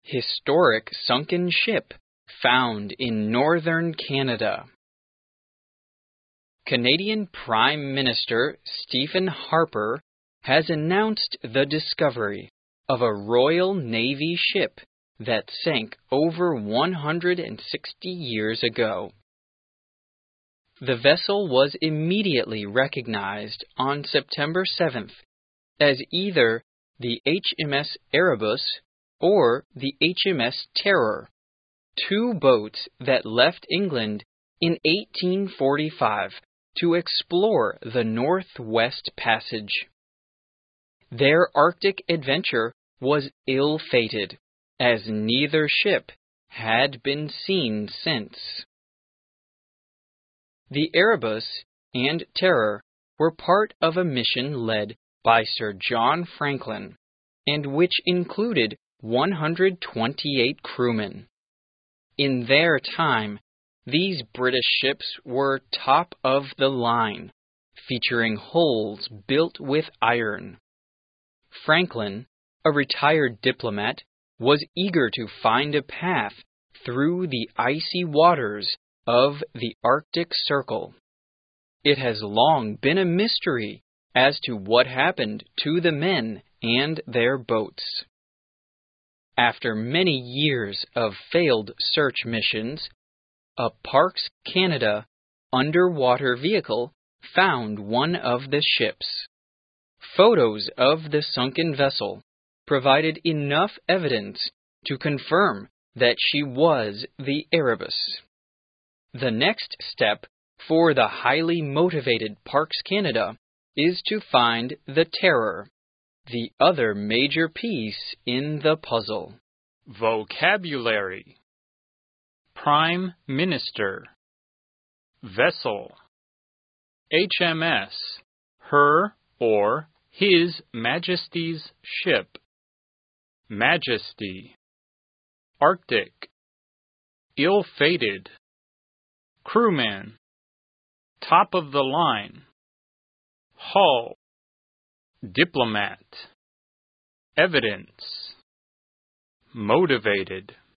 Historic sunken ship found in northern Canada. Canadian Prime Minister Stephen Harper has announced the discovery of a Royal Navy ship that sank over 160 years ago. The vessel was immediately recognized on September 7th as either the HMS Erebus or the HMS Terror, two boats that left England in 1845 to explore the Northwest Passage. Their Arctic adventure was ill-fated, as neither ship had been seen since. The Erebus and Terror were part of a mission led by Sir John Franklin, and which included 128 crewmen. In their time, these British ships were top of the line, featuring hulls built with iron. Franklin, a retired diplomat, was eager to find a path through the icy waters of the Arctic Circle. It has long been a mystery as to what happened to the men and their boats. After many years of failed search missions, a Parks Canada underwater vehicle found one of the ships. Photos of the sunken vessel provided enough evidence to confirm that she was the Erebus. The next step for the highly motivated Parks Canada is to find the Terror, the other major piece in the puzzle. Vocabulary: Prime Minister, Vessel, HMS, Her or His Majesty's ship, Majesty, Arctic, Ill-fated, Crewman, Top of the line, Hull, Diplomat, Evidence, Motivated.